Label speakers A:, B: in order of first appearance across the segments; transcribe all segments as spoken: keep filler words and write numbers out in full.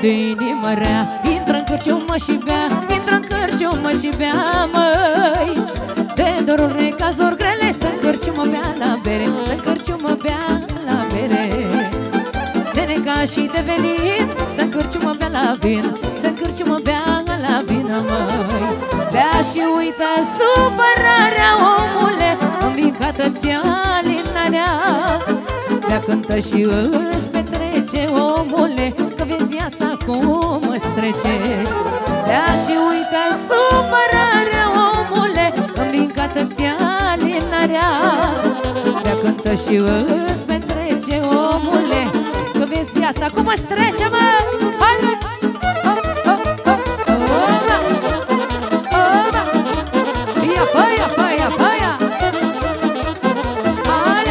A: de inimă rea, intră-n cârciumă și bea, intră-n cârciumă și bea, măi. De doruri, necazuri grele, să-n cârciumă bea la bere, să-n cârciumă bea la bere. De necaz și de venit, să-n cârciumă bea la vin, să-n cârciumă bea la vin, măi. Bea și uită supărarea, omule, învicată-ți alinarea. Bea, cântă și îți petrece, omule, că vezi viața cum îți trece. Bea și uită supărarea, omule, învicată-ți alinarea. Bea, cântă și îți petrece, omule, că vezi viața cum îți trece, mă! Haide! Păia, păia, păia! Haide!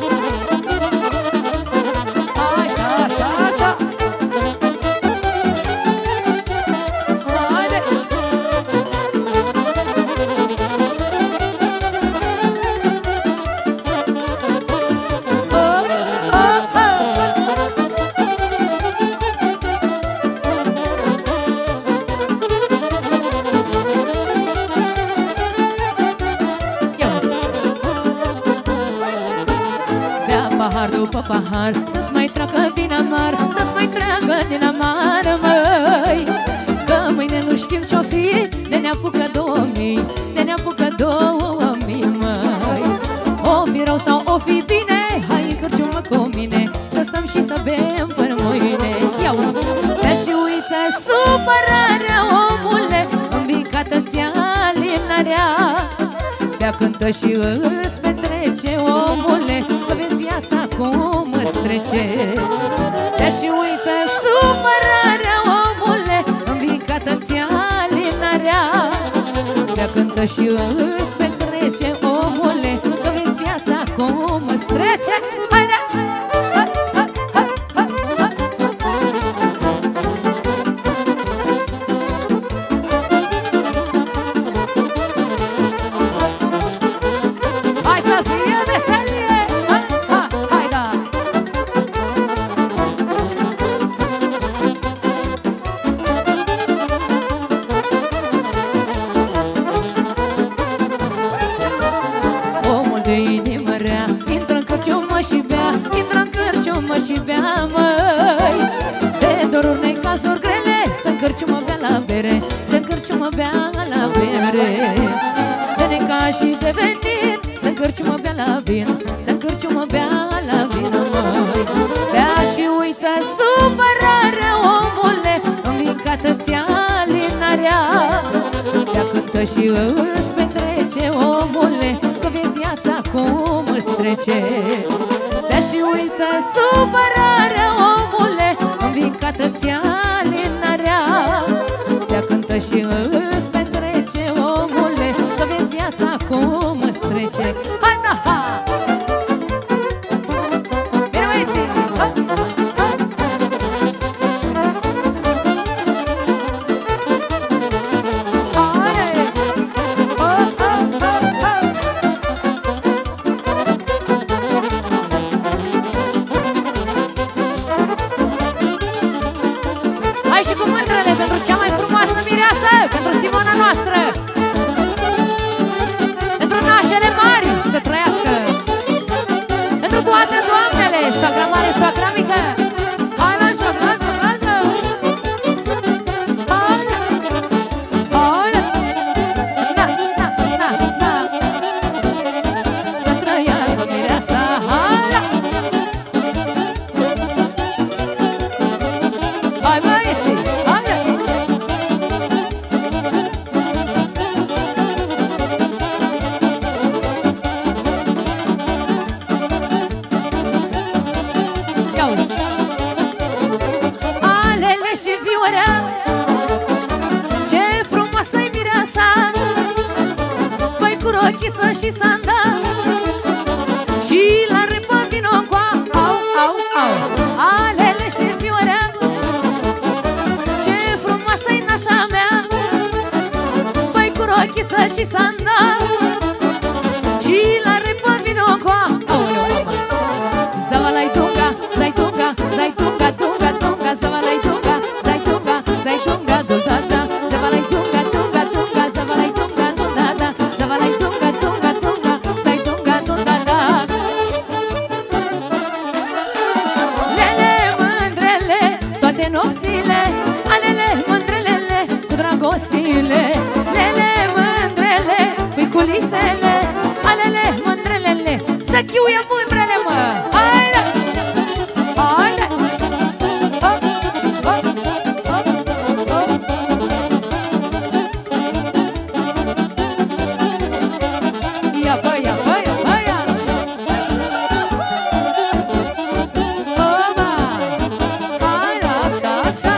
A: Așa, așa, așa! Haide! Pahar după pahar, să-ți mai treacă din amar, să-ți mai treacă din amar, măi. Că mâine nu știm ce-o fi, de ne apucă două mii, de ne apucă două mii, măi. O fi rău sau o fi bine, hai în cârciumă cu mine, să stăm și să bem până mâine. Ia-uzi! Bea și uite supărarea, omule, învicată-ți alinarea. Bea, cântă și îți petrece, omule, că vezi viața cum îți trece. Bea și uite supărarea, omule, învicată-ți alinarea. Bea, cântă și îți petrece, omule, că vezi viața cum îți trece. Haide! Și bea, măi. De doruri, necazuri grele, să-n cârciumă bea la bere, să-n cârciumă bea la bere. De necaz și de venit, să-n cârciumă bea la vin, să-n cârciumă bea la vin, măi. Bea și uită supărarea, omule, învicată-ți alinarea. Bea, cântă și îți petrece, omule, că vezi viața cum îți trece. Bea și uită supărarea, omule, învicată-ți alinarea. Bea, cântă și îți petrece, omule, că vezi viața cum îți trece. Hai, da, ha! Bine, băieții! Ha! Ha! Hai! Ha, ha, ha, ha! Hai și cu mândrele pentru cea mai frumoasă mireasă, pentru Simona noastră, pentru nașele mari să trăiască, pentru toate doamnele, soacra mare, soacra mică. Hai la joc, la joc, la joc. Hai, hai, na, na, na, na. Să trăiască mireasa, hai la. Hai, băieții, hai! Ia-uzi! Alele și viorea, ce frumoasă-i mireasa, păi cu rochiță și sandal, și la râpă vino încoa, au, au, au. Alele și viorea, nașa mea, păi cu rochiță și sandal, și la râpă vino încoa. Aoleu, mama! Zavalai tunga, zai tunga, zai tunga, tunga, tunga, zavalai tunga, zai Să chiuie mândrele, mă! Haide! Haide! Hop, hop, hop, hop. Ia, bă, ia, bă, ia, bă, ia! Oba! Haide, așa, așa!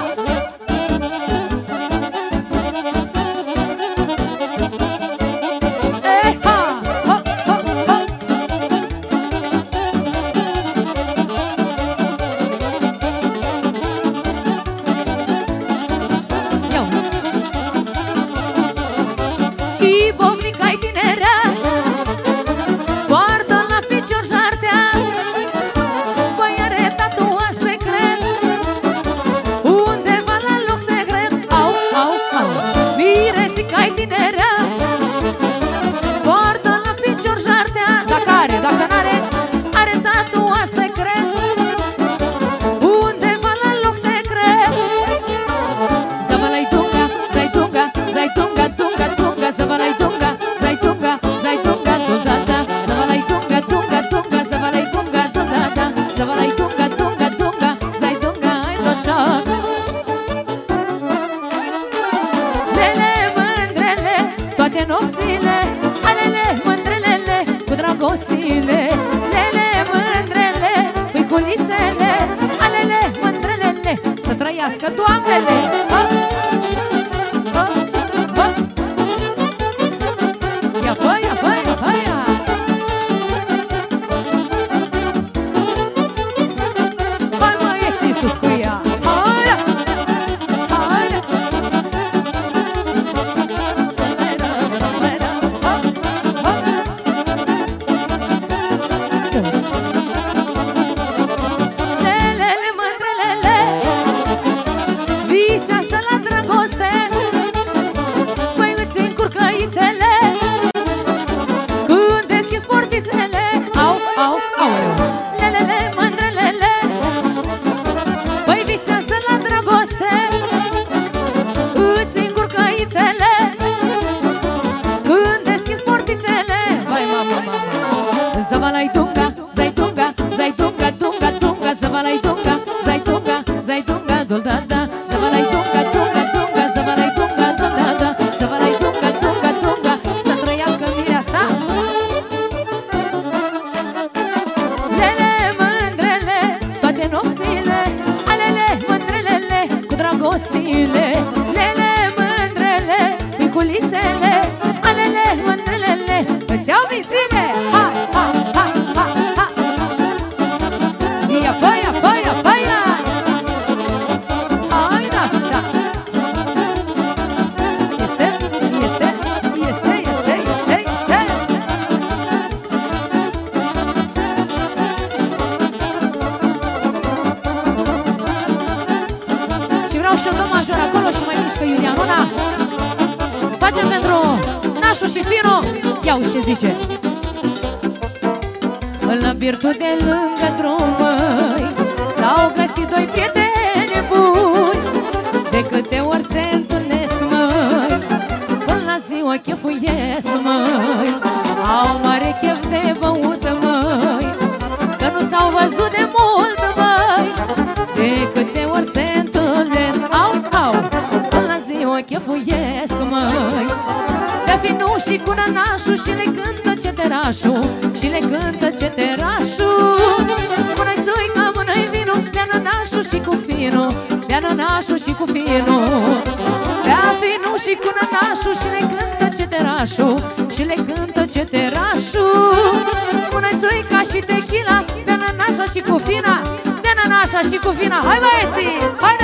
B: La birtul de lângă drum, măi, s-au găsit doi prieteni buni. De câte ori se întâlnesc, măi, până la ziua chefuiesc, măi. Au mare chef de băut, măi, că nu s-au văzut de mult, măi. De câte ori se întâlnesc, au, au, până la ziua chefuiesc, măi. Pe finușii cu nănașul și le cântă ceterașul, și le cântă ceterașul. Mână-i țuica, mână-i vinul, bea nănașul și cu finul, bea nănașul și cu finul. Bea finușii cu nănașul și le cântă ceterașul, și le cântă ceterașul. Mână-i țuica și tequila, bea nănașa și cu fina, bea nănașa și cu fina. Hai băieții, haide!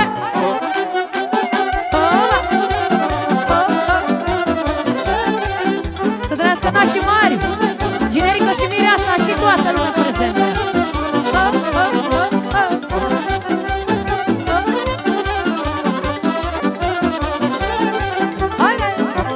B: Să nașii mari, Generică și Mireasa și toată lumea prezentă. Haide!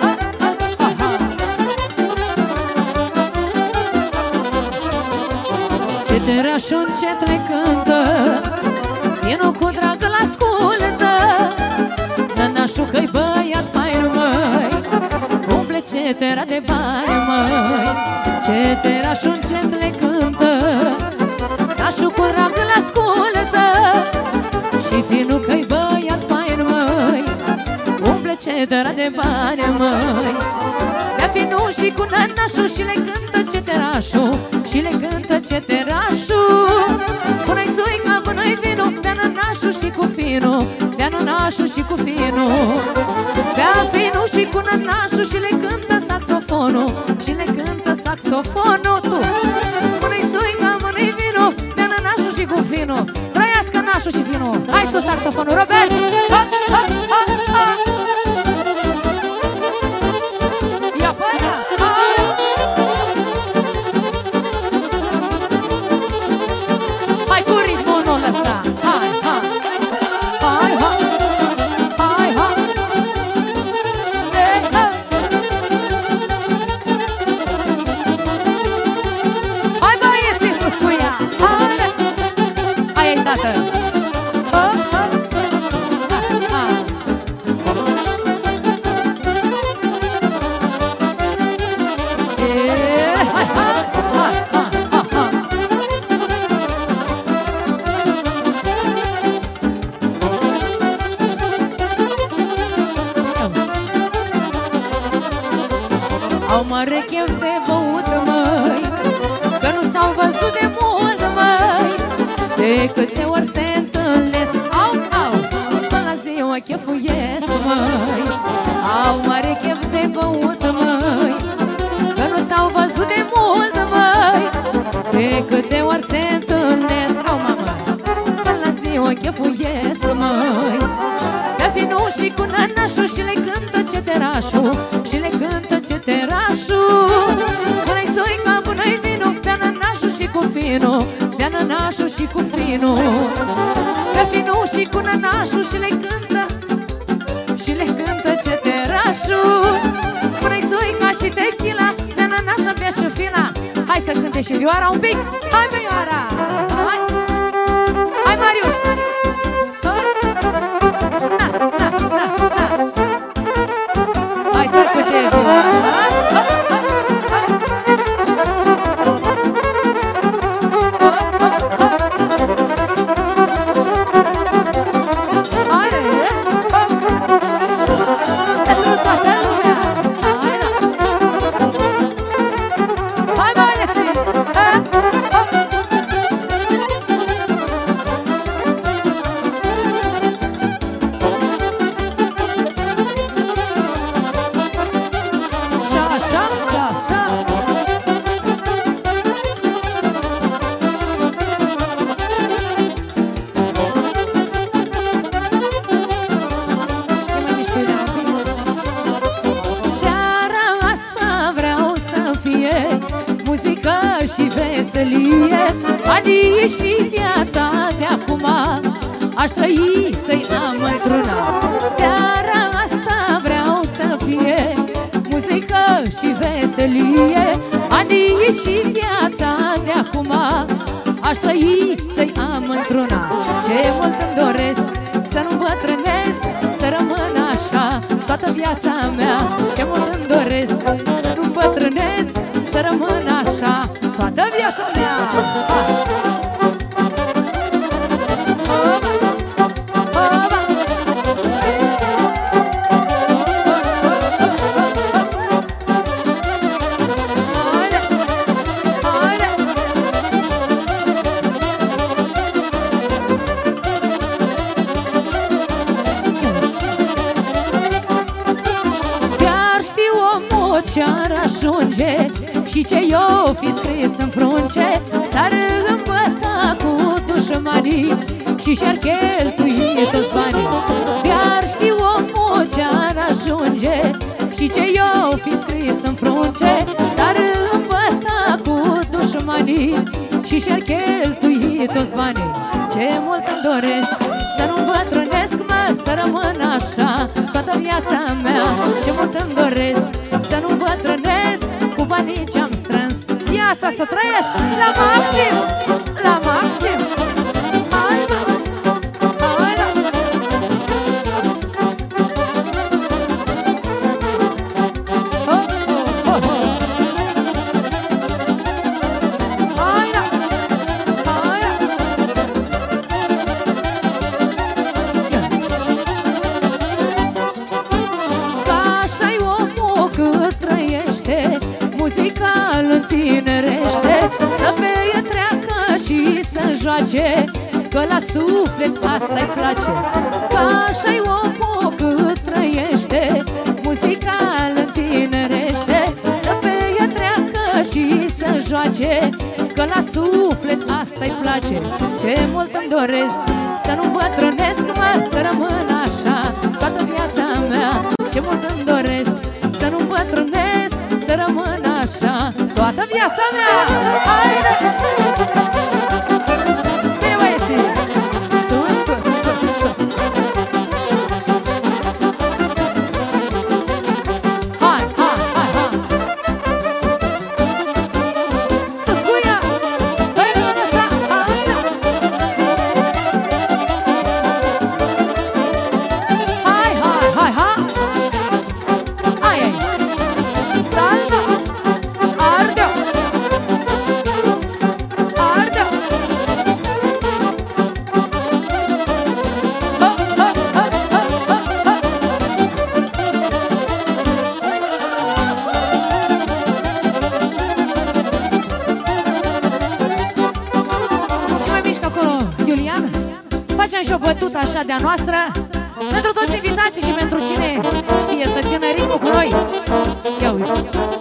B: Ceterașul încet le cântă, vinul cu drag îl ascultă. Nănașul că-i băiat fain, măi, umble cetera de bani, măi. Ceterașul încet le cântă, nașul cu drag îl ascultă, și finul că-i băiat fain, măi. Umple cetera de bani, măi. Bea finul și cu nănașul și le cântă ceterașul, și le cântă ceterașul. Până-i țuica, până-i vinul, bea nănașul și cu finul, bea nănașul și cu finul. Bea finul și cu nănașul și le cântă saxofonul, și le cântă saxofonul, tu. Până-i țuica, până-i vinul, bea nănașul și cu finul. Trăiască nașul și finul. Hai sus saxofonul, Robert! Ha, ha, ha, ha. Ia pe aia! Hai! Hai cu ritmul, nu lăsa! Hai, hai! Hai, hai! Hai, hai! Ei, hai! Hai, băieți, sus cu ea! Hai! Aia-i, tată! Au mare chef de băut, măi, că nu s-au văzut de mult, măi. De câte ori se întâlnesc, au, au, până la ziua chefuiesc, măi. Au mare chef de băut, măi, că nu s-au văzut de mult, măi. De câte ori se întâlnesc, au, mamă, până la ziua chefuiesc, măi. Bea finul și cu nănașul și le cântă ceterașul, și le cântă ceterașul. Până-i țuica, până-i vinul, bea nănașul și cu finul, bea nănașul și cu finul. Bea finul și cu nănașul și le cântă, și le cântă ceterașul. Până-i țuica și tequila, bea nănașa, bea și fila. Hai să cânte și vioara un pic. Hai, vioara! Hai! Hai, Marius! Na, na, na, na. Hai să cânte vioara! Și veselie, adie și viața de acum aș trăi să-i am într-una. Seara asta vreau să fie muzică și veselie, adie și viața de acum aș trăi să-i am într-una. Ce mult îmi doresc să nu îmbătrânesc, să rămân așa toată viața mea. Ce mult îmi doresc să nu îmbătrânesc, să rămân așa toată viața mea. Chiar știu omul ce-ar ajunge și ce i-o fi scris în frunce, s-ar îmbăta cu dușmanii și și-ar cheltui toți banii. Chiar știu omul ce-ar ajunge și ce i-o fi scris în frunce, s-ar îmbăta cu dușmanii și și-ar cheltui toți banii. Ce mult îmi doresc să nu îmbătrânesc, mă, să rămân așa toată viața mea. Ce mult îmi doresc să nu îmbătrânesc cu banii ce-am strâns, viața să trăiesc la maxim, la maxim. Hai, mă, hai, da. Oh,
A: joace, că la suflet asta-i place. Că așa-i omul cât trăiește, muzica îl întinerește. Să petreacă și să joace, că la suflet asta-i place. Ce mult îmi doresc să nu bătrânesc, mă, să rămân așa toată viața mea. Ce mult îmi doresc să nu bătrânesc, să rămân așa toată viața mea. Haide! Bine, băieții! Sus, sus, sus, sus! Hai, hai, hai, hai! Sus cu ea! Hai, nu lăsa! Hai, hai, hai, hai! Ai, ai! Salva! Ardă! Ardă! Ha, ha, ha, ha, ha, ha. Și mai mișcă acolo, Iulian. Facem și o bătută așa de-a noastră pentru toți invitații și pentru cine știe să țină ritmul cu noi. Ia uzi.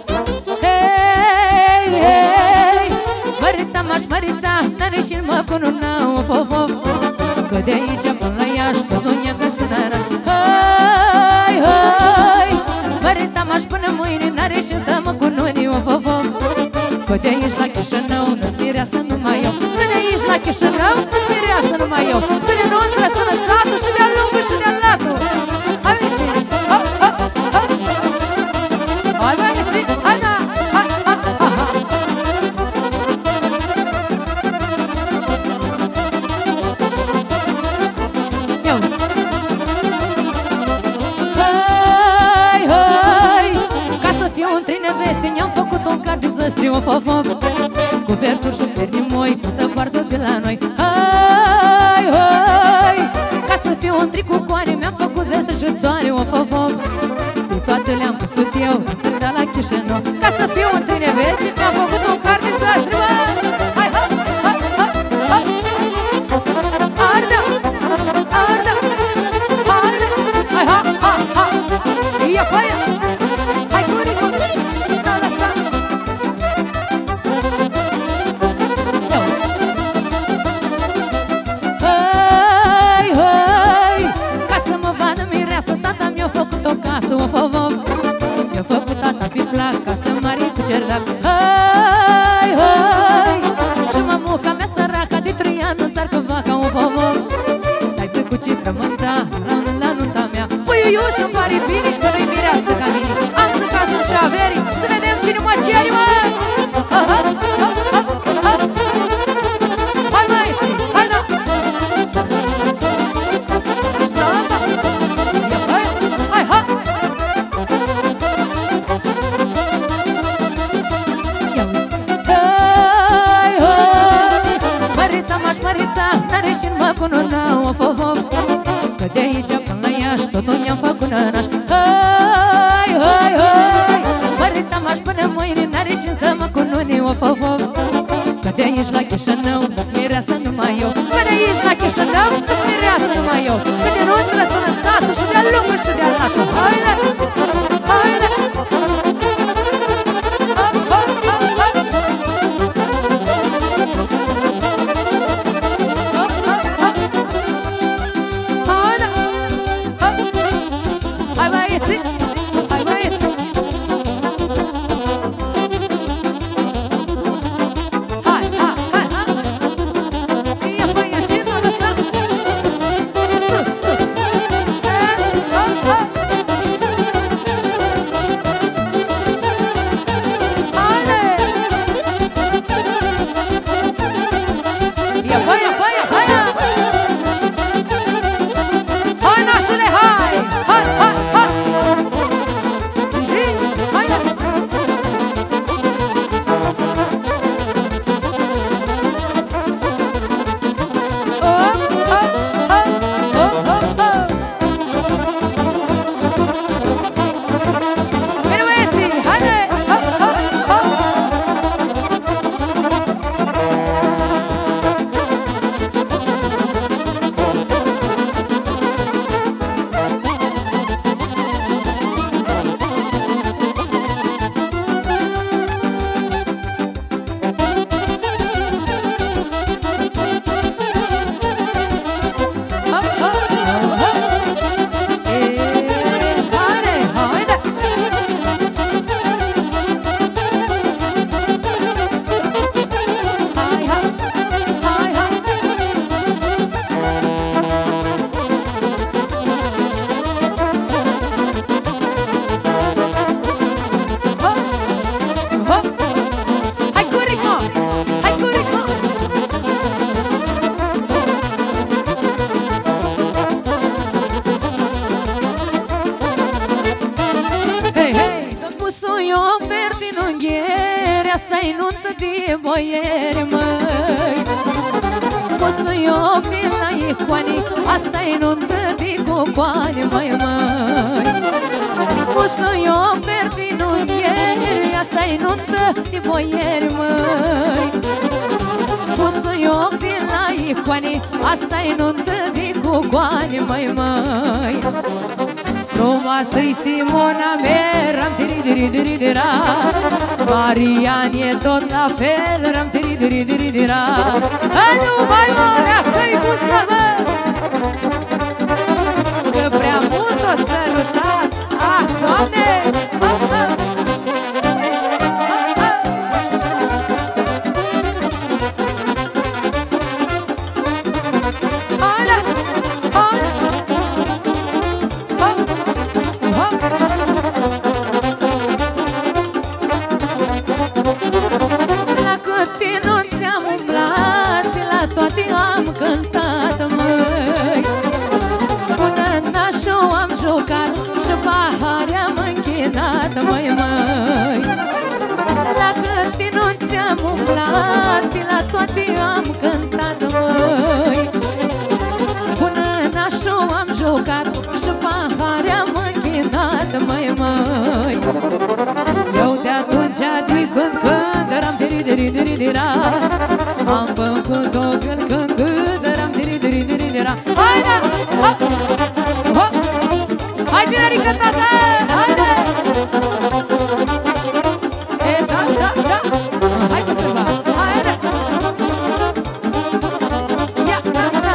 A: Hei, hei, mărita m-aș mărita, n-are și-n mă cununa, of, of, of. Că de aici până la Iași tot nu ne-a găsânara. Hei, hei, mărita m-aș până mâine, n-are și să mă cununi, of, of, of. Că de aici la Chișinău nu-ți mireasă numai eu. Că de aici la Chișinău nu-ți mireasă numai eu. Că de nu-ți răsună satul și de-a lungul și de-a latul. Hai, băieții! Ha, ha, ha! Hai, băieții! Hai, da! Ha, ha, ha, ha! Ia uzi! Hai, hai! Ca să fiu un trineveste, ne-am făcut un card de zăstri, of, of, of. Cu verturi și perni moi, cum să poartă pe la noi. Hai, hai! Ca să fiu un tric cu coane, mi-am făcut zestre și țoane, of, of, of. Pe toate le-am păsut eu, de la Chișinău. Ca să fiu un trineveste, mi-am făcut un card de zăstri, mă! Hai, ha, ha, ha, ha! Ardă! Ardă! Ardă! Hai, ha, ha, ha! Ia pe aia! Hai, curicu! Da, lăsa! Ia uzi! Hai, hai! Ca să mă vadă mireasă, tata mi-a făcut o casă, of, of, of. Mi-a făcut tata pe plac, ca să mari cu cerdac. Hai, hai! Și mamuca mea săraca de trei ani nu țarcă vaca, of, of, of. Să-i pe cu cifră mânta, la un la nunta mea. Puiuiu și-mi pare bine că nu-i mireasă ca mine. Am să cazul și averii, să vedem cine mă ceri, mă! Ha, ha, ha, ha, ha! Hai, băieții, hai, da! Samba! Ia, hai, hai, ha! Ia uzi! Hai, hai! Mărita m-aș mărita, n-are și-n mă cununa, of, of, of. Că de aici până la Iași tot nu ne-am făcut nănaș. Hai, hai, hai! Mărita m-aș până mâine, n-are și să mă cununi, of, of, of. Că de aici la Chișinău nu-ți mireasă numai eu. Că de aici la Chișinău nu-ți mireasă numai eu. Că de nu-ți răsună satul și de-a lungul și de-a latul. Haide! Haide! Ha, ha, ha, ha! Ha, ha, ha! Haide! Ha! Hai, băieții! Hai, băieții! Hai, hai, hai, hai! Ia pe ea și nu lăsa! Sus, sus! Ha, ha, ha! de boieri, măi. Musuioc de la icoane, asta-i nuntă de cucoane, măi, măi. Musuioc verde din unghieri, asta-i nuntă de boieri, măi. Musuioc de la icoane, asta-i nuntă de cucoane, măi, măi. Frumoasă-i Simona mea, ram-tiri-diri-diri-dira. Marian e tot la fel, ram-tiri-diri-diri-dira. Nu mai mărea că-i gustă, mă, că prea mult o sărutat. Ah, Doamne! Ah, ah. Măi, măi, la câte nunți am umblat, pe la toate am cântat, măi. Până nașul am jucat și pahare am închinat, măi, măi. Eu de atunci de când când ram tiri-diri-diri-dira, am făcut-o când când când ram tiri-diri-diri-dira. Hai, da! Hai, generică, tata! Haide! Așa, așa, așa. Hai cu sârba. Haide! Ia, da, da.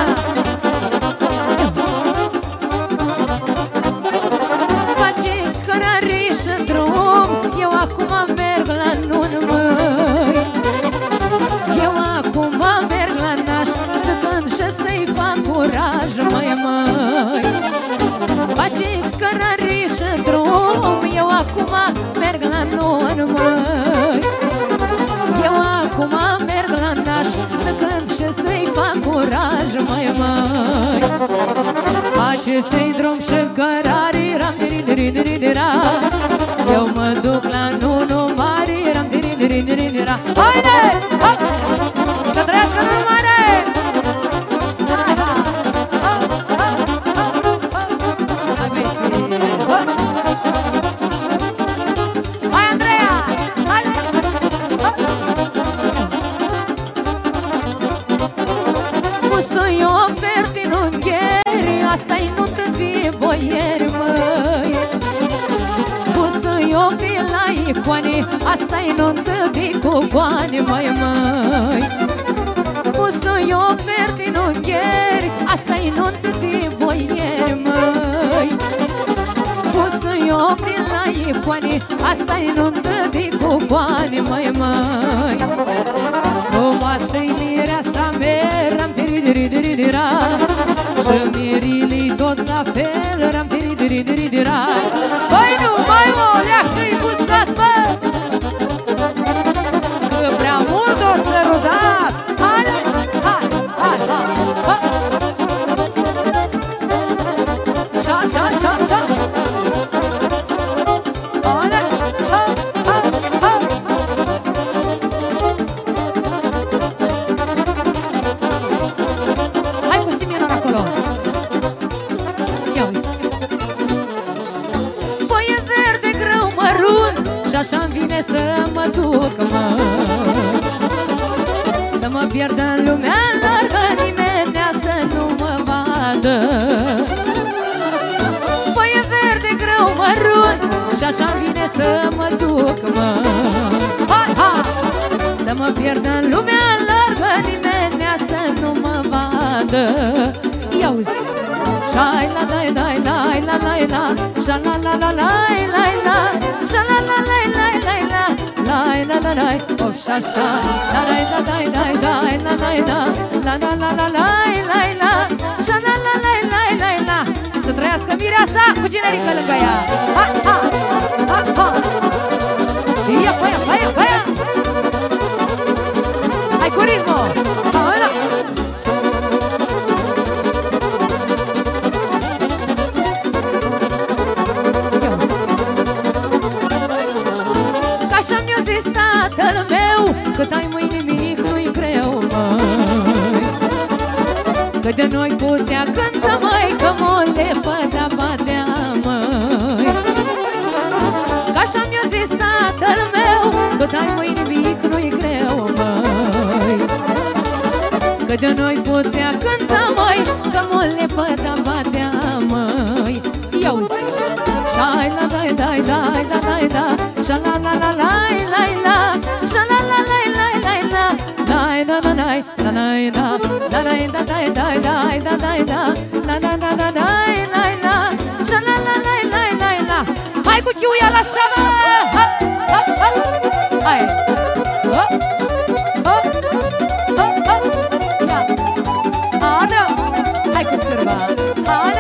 A: Faceți hărăriși în drum, eu acum merg la nună, măi. Eu acum merg la naș, să cânt și să-i fac curaj, măi, măi. Faceți hărăriși în drum, eu acum merg la nună, măi. Eu acum merg la naș, să cânt și să-i fac curaj, măi, măi. Faceți-i drum și cărare, ram-tiri-diri-diri-dira. Eu mă duc la nună mare, ram-tiri-diri-diri-dira. Haide! Hop! Să trăiască nună mare! Asta-i nuntă de boieri, măi. Busuioc de la icoane, asta-i nuntă de cucoane, măi, măi. Busuioc verde din unghieri, asta-i nuntă de boieri, măi. Busuioc de la icoane, asta-i nuntă de cucoane, măi, măi. Frumoasă-i mireasa mea, ram-tiri-diri-diri-dira. Și mirilii tot la fel, ram-tiri-diri-diri-dira. Băi, nu mai mă leacă-i gustat, bă, că prea mult o sărutat. Haide, hai, hai, hai, hai. Așa, așa, așa, așa. Haide, hai, hai, hai. Hai cu Simeon acolo. Foaie verde grâu mărunt, și așa-mi vine să mă duc, mă, să mă pierd în lumea largă, nimenea să nu mă vadă. Foaie verde grâu mărunt, și așa-mi vine să mă duc, mă, hai, hai, să mă pierd în lumea largă, nimenea să nu mă vadă. Ia-uzi! Shai la la la la la la la, sha la la la la la la, sha la la la la la la, la la la la, oh sha sha, la la la la la la la la, la la la la la la la, sha la la la la la la. Să trăiască mireasa cu generică lângă ea. Ha ha ha ha. Ia pa ia pa ia pa ia. Hai cu ritmul. Hai la. Cât ai mâine
B: Că de noi putea cânta, măi, că mă lepădea, badea, măi. Că așa mi-a zis tatăl meu, tot ai, măi, nimic nu-i greu, măi. Că de noi putea cânta, măi, că mă lepădea, badea, măi. Ia-uzi! Șai la dai dai dai dai dai da, șa la la la lai lai la, șa la la lai lai lai la, dai da da dai da dai da, da dai da dai dai dai da dai da, la da da da dai lai la, șa la la lai lai lai la. Hai cu chiuia la șamă! Hop hop hop! Hai! Hop hop hop hop! Ia! Adă! Hai cu sârba! Adă!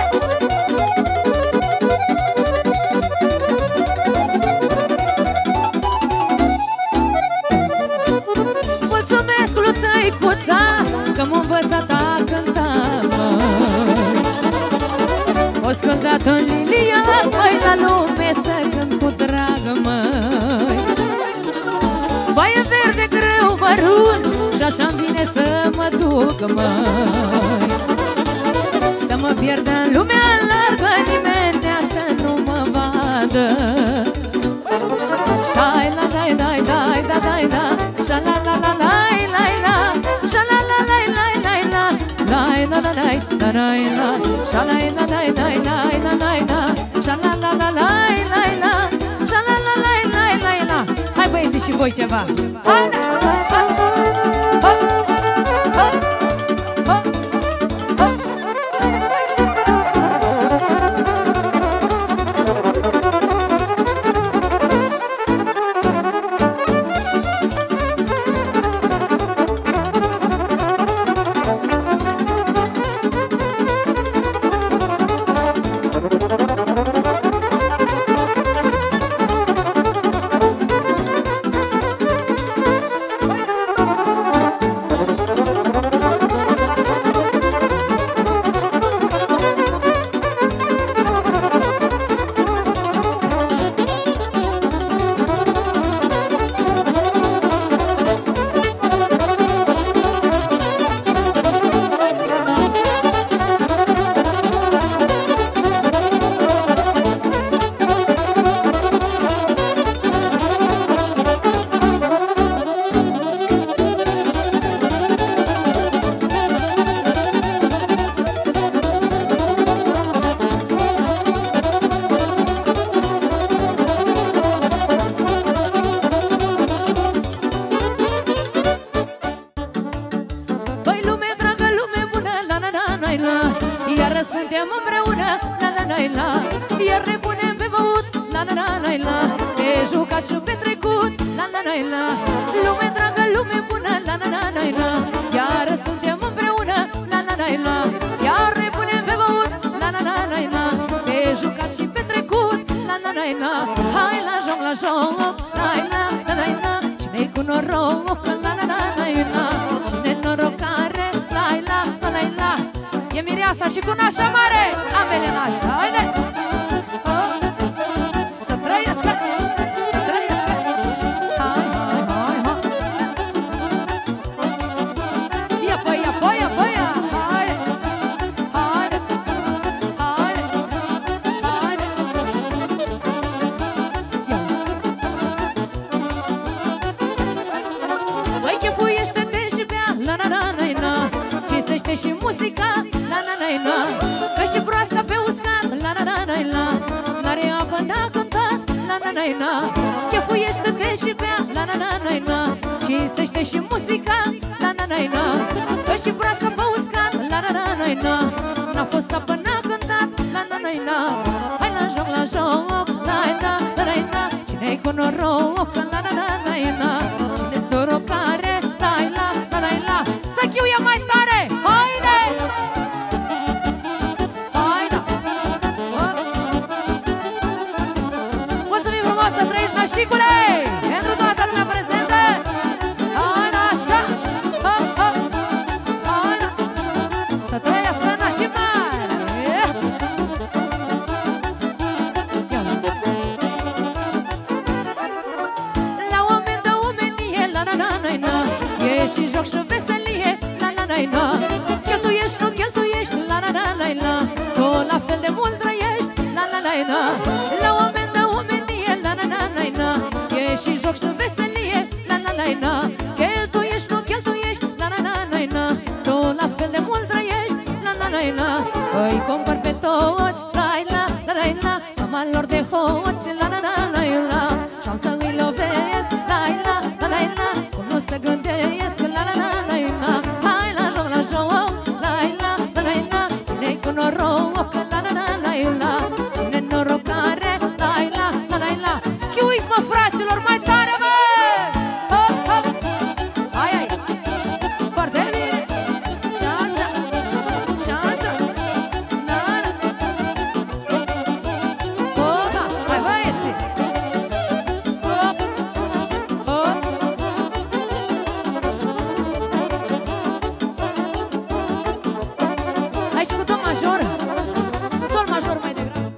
B: Că m-a învățat a cânta, măi. O-s cântat în Lilia, măi, la lume să cânt cu dragă, măi. Baie verde greu mărunt și așa-mi vine să mă duc, măi. Să mă pierd în lumea largă, nimenea să nu mă vadă. Șai la dai dai dai dai dai da, șa la la la lai lai la, șa la la lai lai lai la, lai la la lai la lai la, șa la la lai lai lai la lai la, șa la la la lai lai la, șa la la lai lai lai la. Hai băieții și voi ceva. Hai! Hop! Hop! Hop! Hop! Hop! Iar suntem împreună, la la la la, iar ne punem pe băut, la la la la la, pe jucat și petrecut, la la la la. Lume dragă, lume bună, la la la la la, iar suntem împreună, la la la la, iar ne punem pe băut, la la la la la, pe jucat și petrecut, la la la la. Hai la joc, la joc, la la la la la, cine-i cu noroc, la la la la la, cine-i norocare, la la la la la. E mireasa și cu nașa mare, ambele nașa, haide! Oh. Să trăiască, să trăiască, hai, hai, hai, hai. Ia păi, ia păi, ia păi, haide, haide, haide, haide. Băi, chefuiește-te și bea, la la la la la, cinstește și muzica, la la la la, că și broasca pe uscat, la la la la la, n-are apă, n-a cântat, la la la la, chefuiește-te și bea, la la la la la, cinstește și muzica, la la la la, că și broasca pe uscat, la la la la la, n-a fost apă, n-a cântat, la la la la. Hai la joc, la joc, la la la la la, cine-i cu noroc, la la la la la, cine-i norocare, la la la la la. Să chiuie mai tare, haide! Haide! Mulțumim frumos, să trăiești, nașicule! Pentru toată lumea prezentă! Haide, așa! Hop, hop! Haide! Să trăiască nașii mari! La oameni de omenie, la la la la la, na la oameni de omenie, la la la la la e și joc și veselie, la la la la cheltuiești, nu cheltuiești, la la la la la tu la fel de mult trăiești, la la la la îi compăr pe toți, la la la la la am lor de hoți, la la la la la și-am să îi lovesc, la la la la la cum nu se gândesc, la la la la la hai la joc, la joc, la la la la la cine-i cu noroc, la la la la la cine norocare, la la la la la chiuiți mă fraților mai tare mă, hop hop hai hai foarte bine și așa și așa na na opa hai băieții hop hop hai și cu tot major sol major mai degrabă.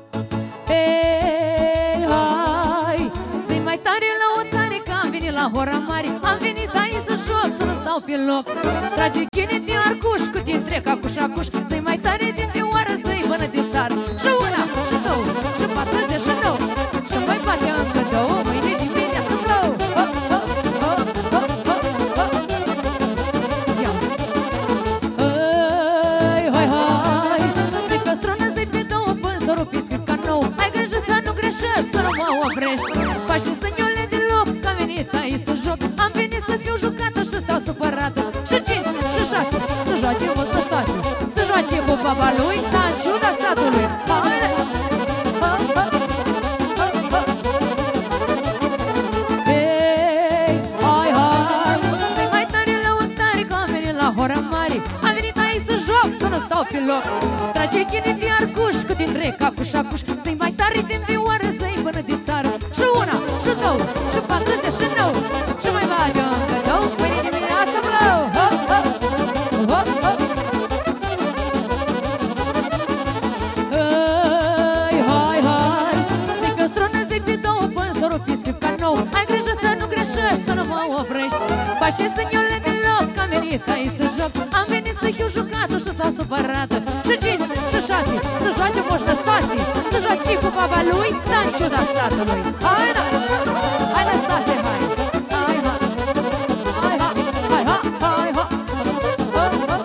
B: Ei, hai, zi mai tare lăutare că am venit la hora mare. Am venit aici să joc, să nu stau pe loc. Trage chine din arcuș, cât din trec acuș acuș. Zi mai tare din vioară, zi până din sar. Și una, și două, și patruzeci și nouă. Și mai bate încă două, mâine dimineață plouă. Hop, hop, hop, hop, hop, hop. Ia-uzi. Ei, hai, hai, zi pe o strună, zi pe două, până s-o rupi scrip ca nou. Ai grijă să nu greșești, să nu mă oprești. Faci și săniole de loc, că am venit aici să joc. Am venit să fiu jucată și stau supărată. Și cinci, și șase, să joace mult toate. Să joace cu baba lui, dar în ciuda satului. Haide! Hop, hop, hop, hop. Ei, hai, hai, zi mai tare lăutare că am venit la hora mare. Am venit aici să joc, să nu stau pe loc. Trage chine din arcuș, cât din trec acuș acuș. Zi mai tare din vioară, zi până din sară. Și una, și două, și patruzeci și nouă. Și mai bate încă două, mâine dimineață plouă. Hop, hop, hop, hop. Ei, hai, hai, zi pe o strună, zi pe două, până s-o rupi scrip ca nou. Ai grijă să nu greșești, să nu mă oprești. Faci și săniole de loc, că am venit aici să joc. Am venit să fiu jucată și stau supărată. Și cinci, și șase, să joace Moș Năstase. Să joace și cu baba lui, dar în ciuda satului. Hai, da! Hai, Năstase, hai! Hai, ha! Hai, ha! Hai, ha! Hai, ha! Hop, hop!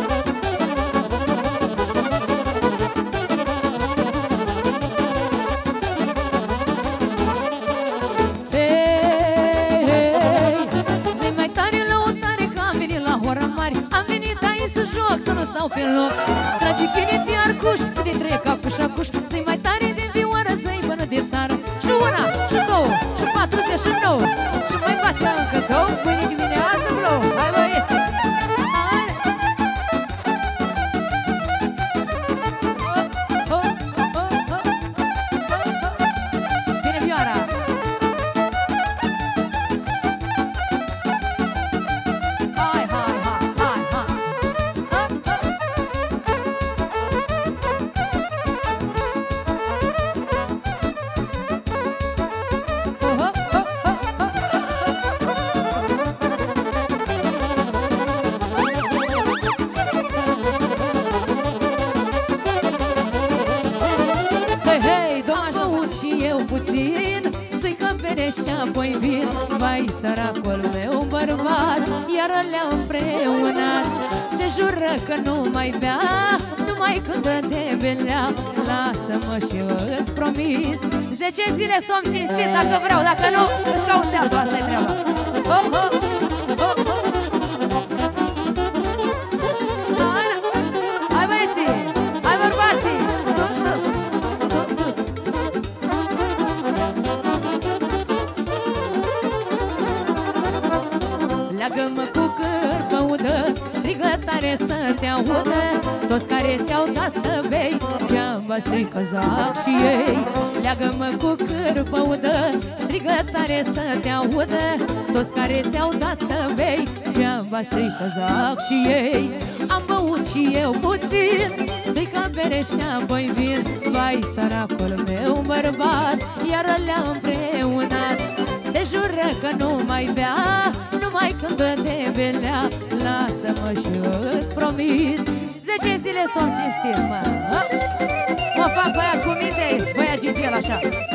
B: Hei, hei, zi mai tare lăutare că am venit la hora mare. Am venit aici să joc, să nu stau pe loc. Trage chine din arcuș, din trec acuș acuș. Zi mai tare din vioară, zi până de sară. Și una, și două, și patruzeci și nouă. Și mai bate încă două, mâine dimineață plouă. Hai băieții! Hai! Hop, hop, hop, hop, hop, hop. Vine vioara! Hai, hai, hai, hai, hai! Hop, hop. Hop, hop, hop, hop. Hei, hei, doar băut și eu puțin, țuică bere și apoi vin. Vai, săracul meu bărbat, iar le-a împreunat. Se jură că nu mai bea, numai când dă de belea. Lasă-mă și îți promit, zece zile s-om cinstit dacă vreau, dacă nu, îți cauți altul, asta-i treaba. Hop, hop, hop, hop. Hai, da. Hai băieții, hai bărbații, sus, sus, sus, sus. Leagă-mă cu cârpă udă, strigă tare să te audă. Toți care ți-au dat să bei, geaba strică zac și ei. Leagă-mă cu cârpă udă, strigă tare să te audă. Toți care ți-au dat să bei, geaba strică zac și ei. Am băut și eu puțin, țuică bere și apoi vin. Vai, săracul meu bărbat, iar le-a împreunat. Se jură că nu mai bea, numai când dă de belea. Lasă-mă și îți promit, zece zile s-om cinstit, mă. Mă fac băiat cu minte, băiat așa.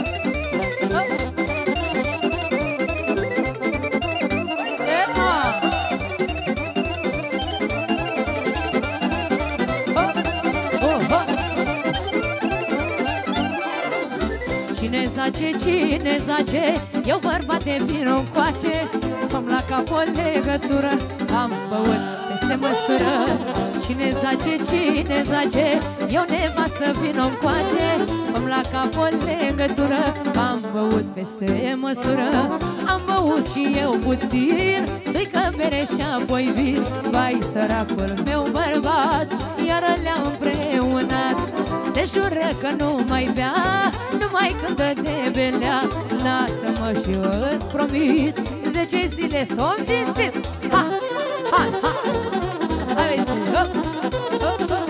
B: Cine zace, cine zace, eu bărbate vin încoace, făm la cap o legătură, am băut peste măsură. Cine zace, cine zace, eu nevastă vin încoace, făm la cap o legătură, am băut peste măsură. Am băut și eu puțin, țuică bere și apoi vin. Vai, săracul meu bărbat, iară le-a împreunat. Se jură că nu mai bea, numai când dă de belea. Lasă-mă și eu îți promit, zece zile s-om cinstit. Ha, ha, ha. Aveți, hop, hop, hop.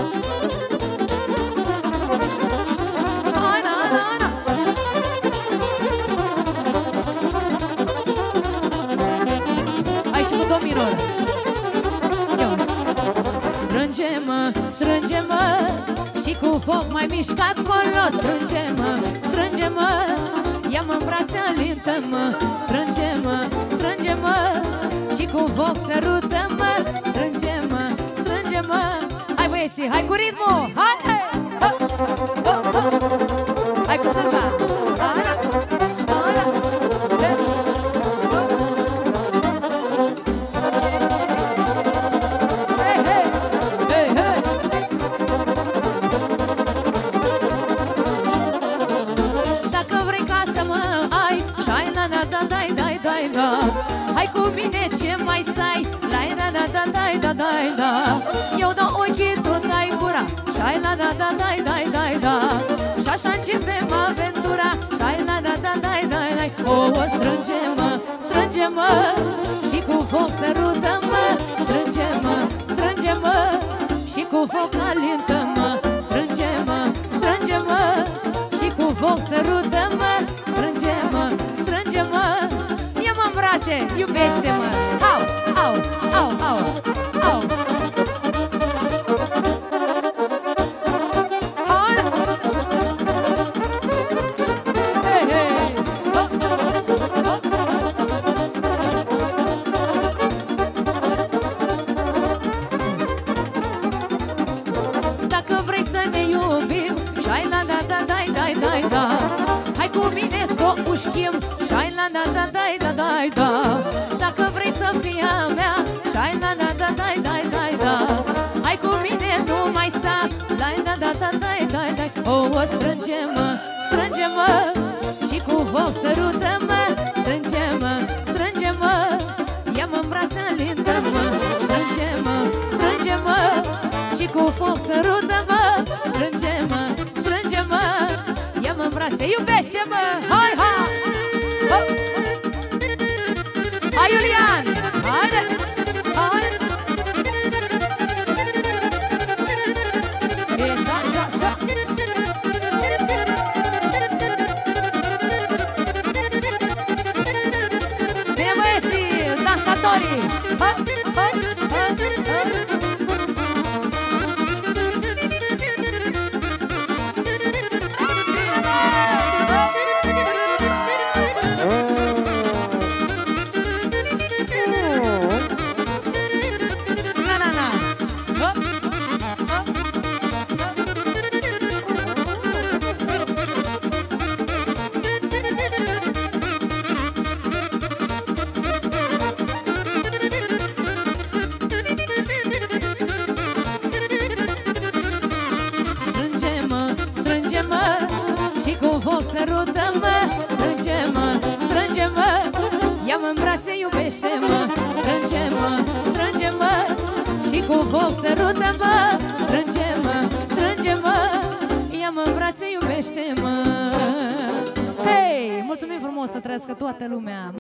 B: Ana, ana, ana. Hai și cu do minor. Strânge-mă, strânge-mă, și cu foc mai mișcă acolo. Strânge-mă, strânge-mă, ia-mă în brațe, alintă-mă. Strânge-mă, strânge-mă, și cu foc sărută-mă. Strânge-mă, strânge-mă. Hai băieții, hai cu ritmul. Hai, hai, hop, hop, hop. Hai cu sărca. Ana, ana, hei, hei, hei, hei. Dacă vrei ca să mă ai, șai la da da dai dai dai da. Hai cu mine, ce mai stai? Lai da da da dai da dai da. Eu dau ochii, tu dai gura, șai la da da dai dai dai da. Și așa începem aventura, șai la da da dai dai dai. O, o, strânge-mă, strânge-mă, și cu foc sărută-mă. Strânge-mă, strânge-mă, și cu foc alintă-mă. Strânge-mă, strânge-mă, și cu foc sărută-mă. Strânge-mă, strânge-mă, ia-mă în brațe, iubește-mă. Au, au, au, au, au. Hei, hei, hop, hop. Dacă vrei să ne iubim, șai la da da dai dai dai da. Hai cu mine s-o ușchim, șai la da da dai da dai da. Dacă vrei să fii a mea, șai la da da dai dai dai da. Hai cu mine, nu mai sta, la da da da dai dai dai. O, o, strânge-mă, strânge-mă, și cu foc sărută-mă. Strânge-mă, strânge-mă, ia-mă în brațe, alintă-mă. Strânge-mă, strânge-mă, și cu foc sărută-mă. Strânge-mă, strânge-mă, ia-mă în brațe, iubește-mă. Hai, hai, hop. Hai, Iulian, haide, haide. E așa, așa, așa. Bine, băieții, dansatorii. Hai, hai, hai, hai. Sărută-mă, strânge-mă, strânge-mă, ia-mă în brațe, iubește-mă. Strânge-mă, strânge-mă, și cu foc sărută-mă. Strânge-mă, strânge-mă, ia-mă în brațe, iubește-mă. Hei, mulțumim frumos, să trăiască toată lumea.